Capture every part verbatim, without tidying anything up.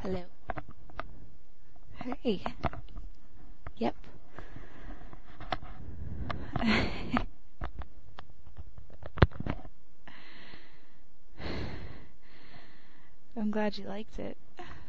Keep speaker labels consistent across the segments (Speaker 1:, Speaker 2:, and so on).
Speaker 1: Hello. Hey. Yep. I'm glad you liked it.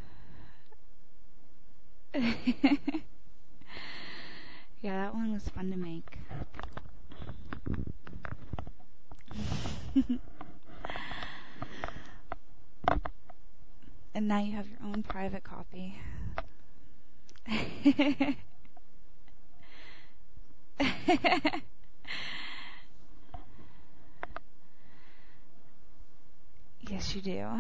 Speaker 1: Yeah, that one was fun to make. And now you have your own private copy. Yes, you do.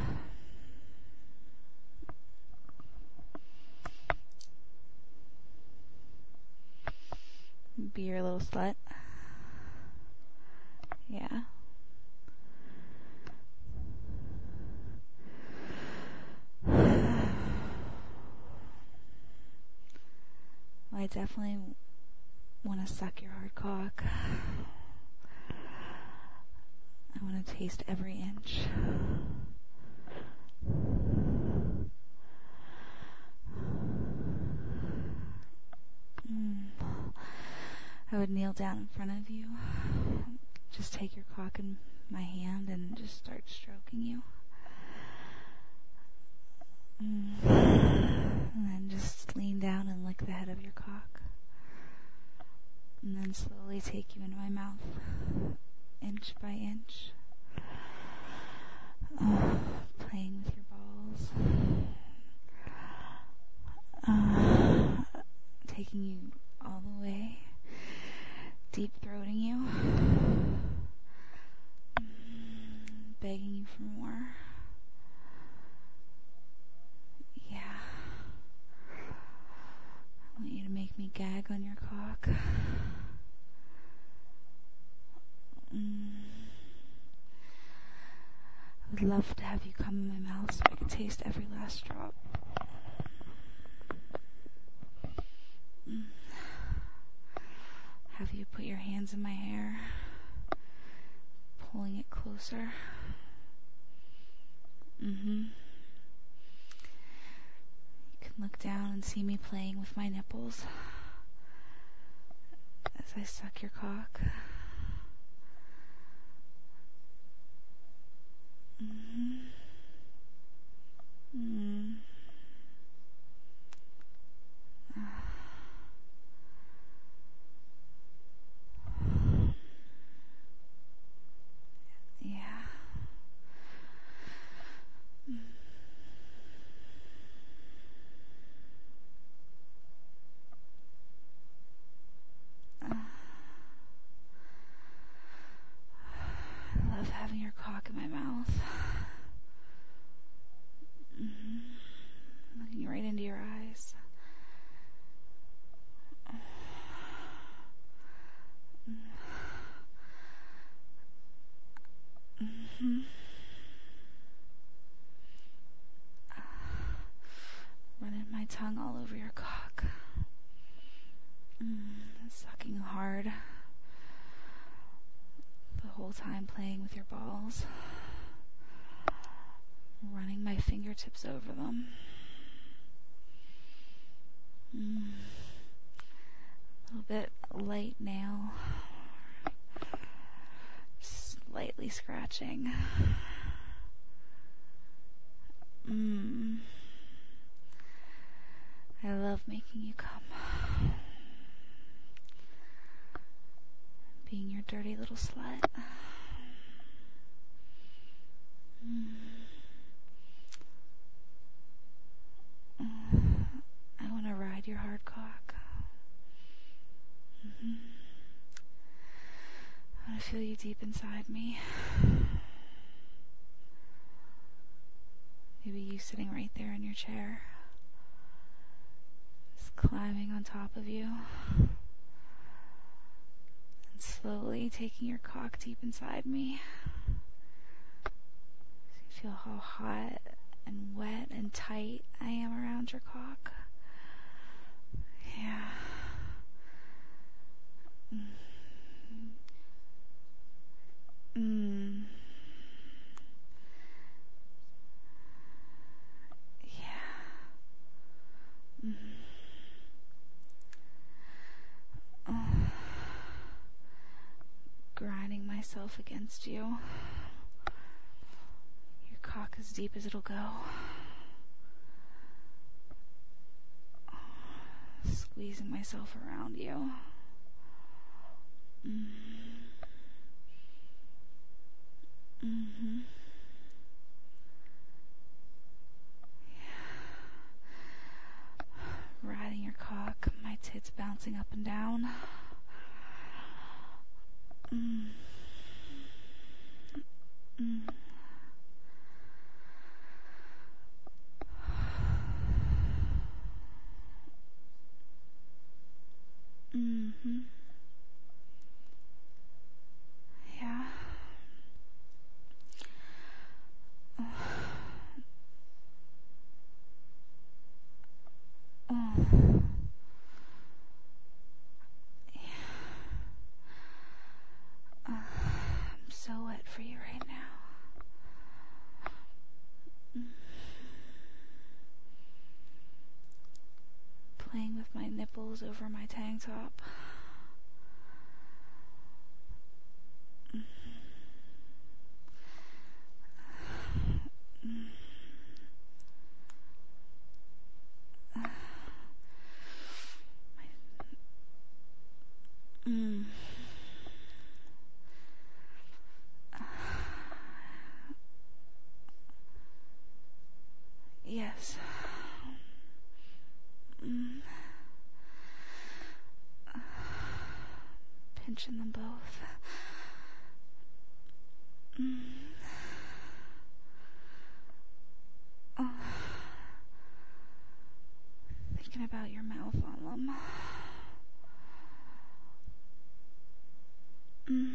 Speaker 1: Be your little slut. Yeah. Well, I definitely want to suck your hard cock. I want to taste every inch. Mm. I would kneel down in front of you, just take your cock in my hand and just start stroking you. Mm. And then just lean down and lick the head of your cock. And then slowly take you into my mouth, inch by inch. Uh, playing with your balls. Uh, taking you all the way. Deep throating you. Begging you for more. Yeah. I want you to make me gag on your cock. Mm. I would love to have you come in my mouth so I could taste every last drop. Mm. Have you put your hands in my hair, pulling it closer. Mm-hmm. You can look down and see me playing with my nipples as I suck your cock. Mm-hmm. Mm. Uh. Yeah. Mm. Uh. I love having your cock in my mouth. Mm-hmm. Looking right into your eyes. Mm-hmm. Running my tongue all over your cock. Mm. Sucking hard. The whole time playing with your balls. Running my fingertips over them. Mm. A little bit light nail. Slightly scratching. Mm. I love making you come. Being your dirty little slut. Mm. I want to ride your hard cock. Mm-hmm. I want to feel you deep inside me. Maybe you sitting right there in your chair. Just climbing on top of you. And slowly taking your cock deep inside me. So you feel how hot and wet and tight I am around your cock. Yeah. Mm. Mm. Yeah. myself against you. Your cock as deep as it'll go. Squeezing myself around you. Mm. Mm-hmm. Riding your cock, my tits bouncing up and down. Mm. Mm. Mm-hmm. Yeah. Oh. Oh. Yeah. Uh, I'm so wet for you right now. Mm. Playing with my nipples over my tank top. Mm. Mm. Uh. Mm. Uh. Yes. Mm. Uh. Pinching them both. Mm. Oh. Thinking about your mouth on them. Mm.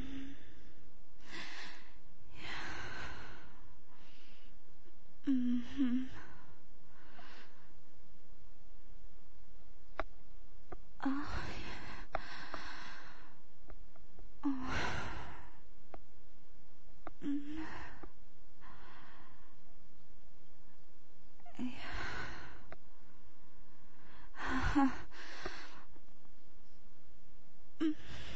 Speaker 1: Yeah. Mm-hmm. Oh, yeah. Oh. Mm. Yeah. Uh-huh. Mm.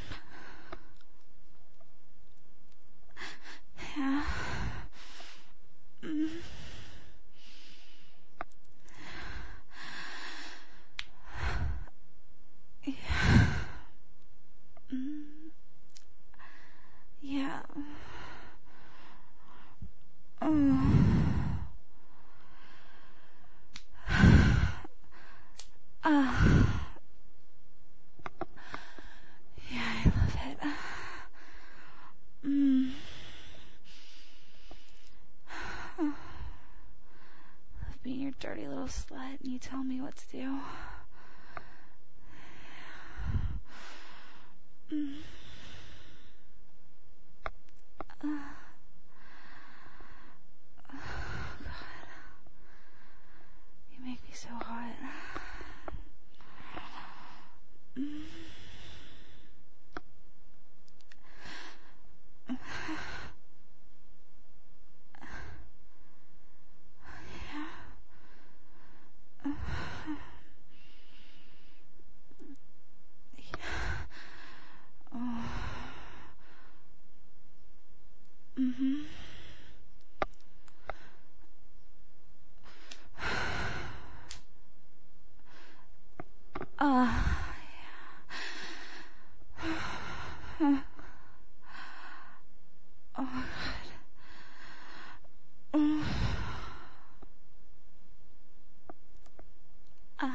Speaker 1: Yeah. Mm. Yeah. Mm. Yeah. Oh. Uh. Yeah, I love it. Mm. Oh. Love being your dirty little slut and you tell me what to do. Mm. Uh. Oh, God. You make me so hot. Mm. Yeah. Uh. Yeah. Oh. Mm-hmm. Uh. Yeah. Oh, God. Mm. Uh.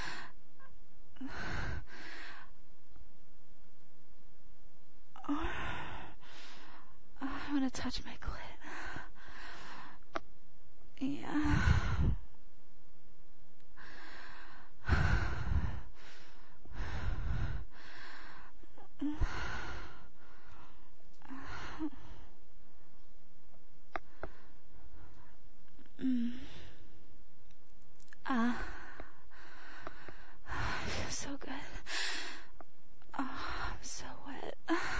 Speaker 1: Oh. Oh, I want to touch my clit. Yeah. Mm. Ah. I feel so good. Oh, I'm so wet.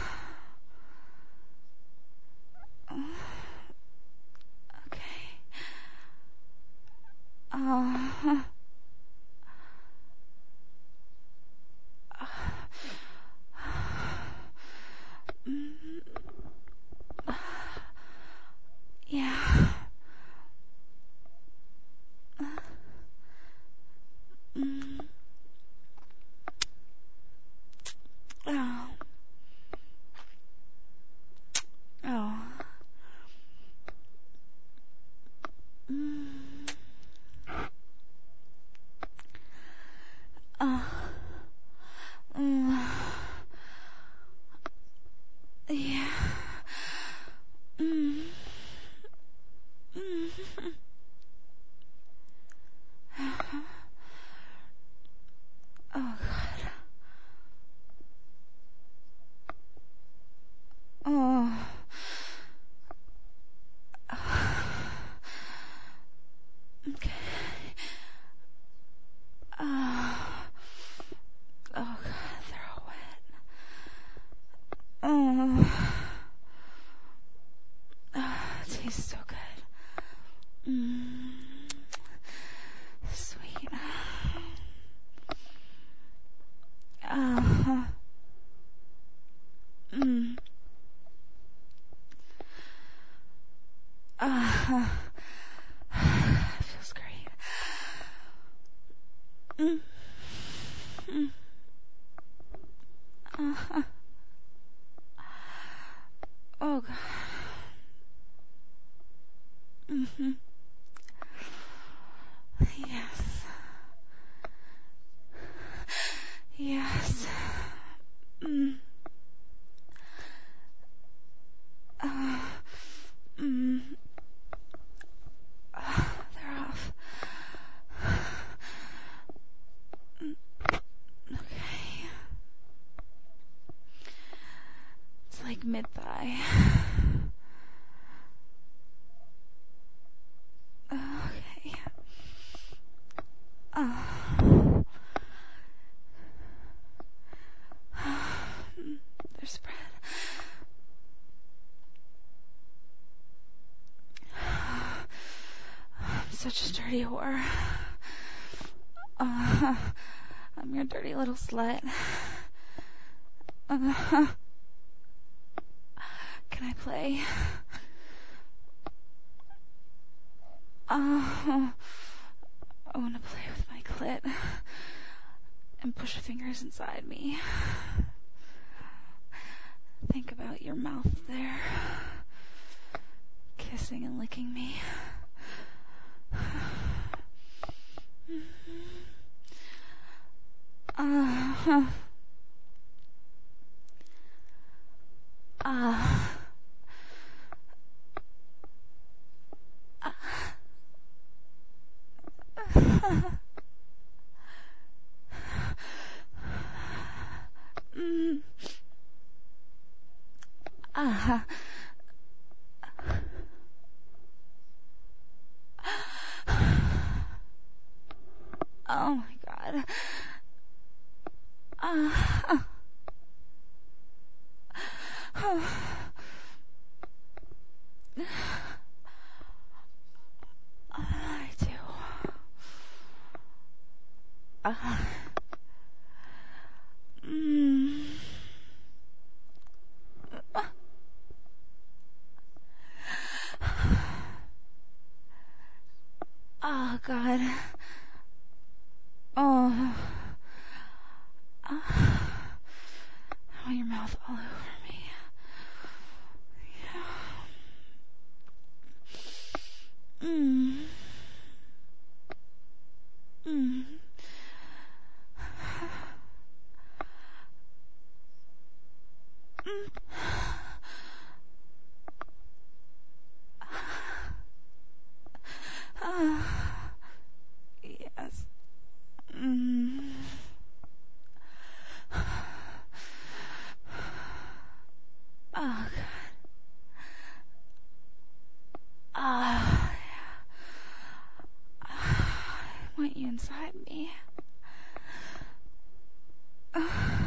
Speaker 1: Okay. Oh. Mm. Uh, feels great. Mm. Mm. Uh, oh God. Mm-hmm. Yes. Yes. Mm. Uh, mm. Uh, they're off. Mm. Okay. It's like mid-thigh. Okay. Uh. They're spread. I'm such a dirty whore. Uh, I'm your dirty little slut. Uh, can I play? Uh, I want to play with my clit and push fingers inside me. Think about your mouth there, kissing and licking me. Uh, uh, uh, mm, uh, oh my God. Uh, uh, I do. Uh, mm, uh, oh God. Oh. Uh, I want your mouth all over me. Yeah. Mm. Mm. Mm. Uh, yes. Mm. Oh, God. Ah, uh, yeah. I want you inside me. Uh,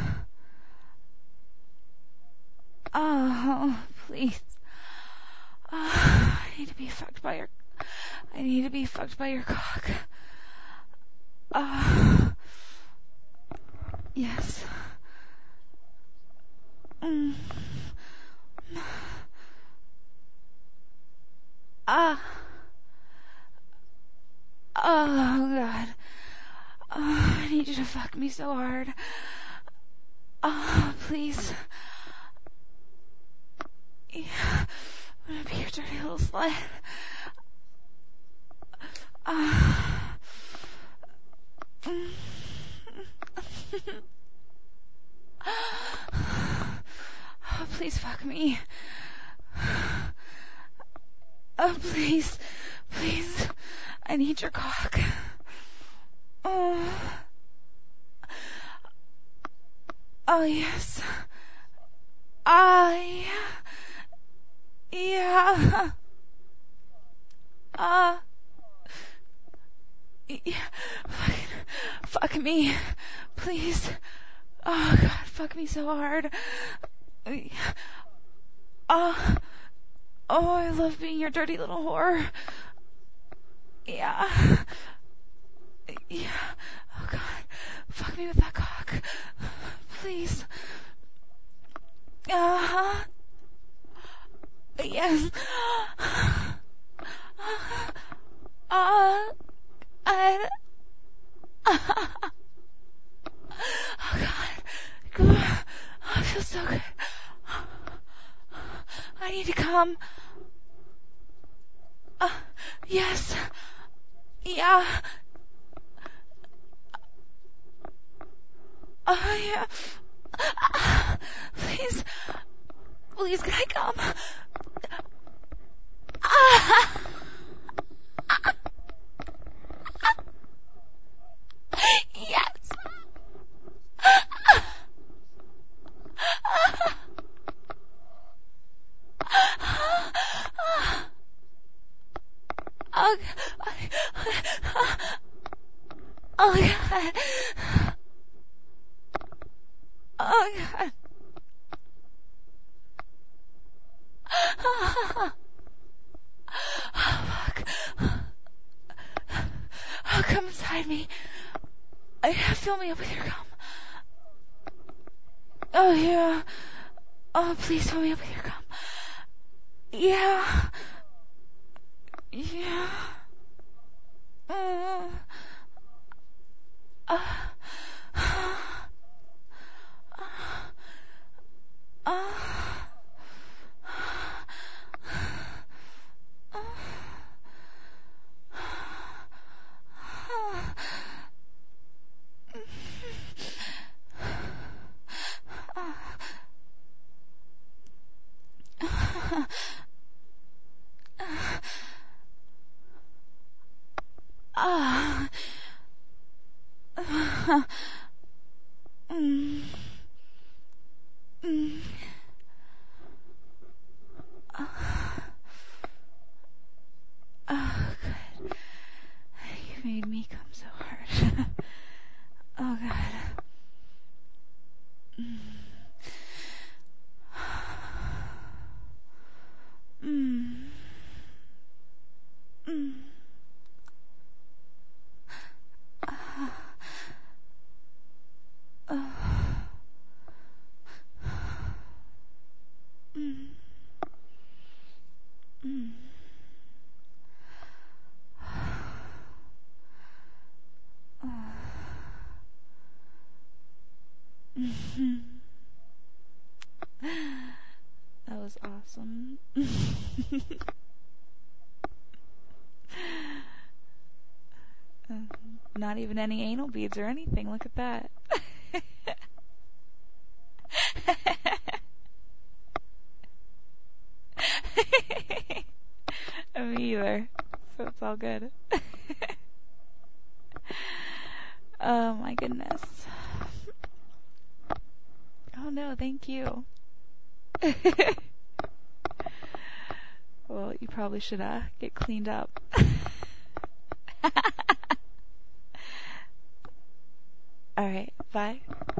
Speaker 1: oh, please. Uh, I need to be fucked by your. I need to be fucked by your cock. Ah, uh, yes. Mm. Ah. Oh, God. Oh, I need you to fuck me so hard. Oh, please. Yeah. I'm gonna be your dirty little slut. Oh. Oh, please fuck me. Oh, please. Please. I need your cock. Oh. Oh, yes. Ah, uh, yeah. Yeah. Ah. Uh, yeah. Fuck, fuck me. Please. Oh, God. Fuck me so hard. Ah. Uh, oh, I love being your dirty little whore. Yeah. Yeah. Oh, God. Fuck me with that cock. Please. Uh-huh. Yes. Uh, I, oh God. Good. Oh, it feels so good. I need to come. Uh, yes. Yeah. Oh, yeah. Uh, please. Please, can I come? Ah. Yes. Oh, oh God. Oh God. Oh, fuck. Oh, come inside me. Oh, yeah, fill me up with your cum. Oh, yeah. Oh, please fill me up with your cum. Yeah. Yeah. Mm. Uh. Uh. Uh. Ah. Mm. Mm. Oh, good. You made me come so hard. Oh, God. Mm. Mm. Mm. Uh. Uh. Mm. Mm. Uh. Mhm. That was awesome. Um, Not even any anal beads or anything. Look at that. Me either. So it's all good. Oh my goodness. Oh no, thank you. Well, you probably should uh, get cleaned up. Alright, bye.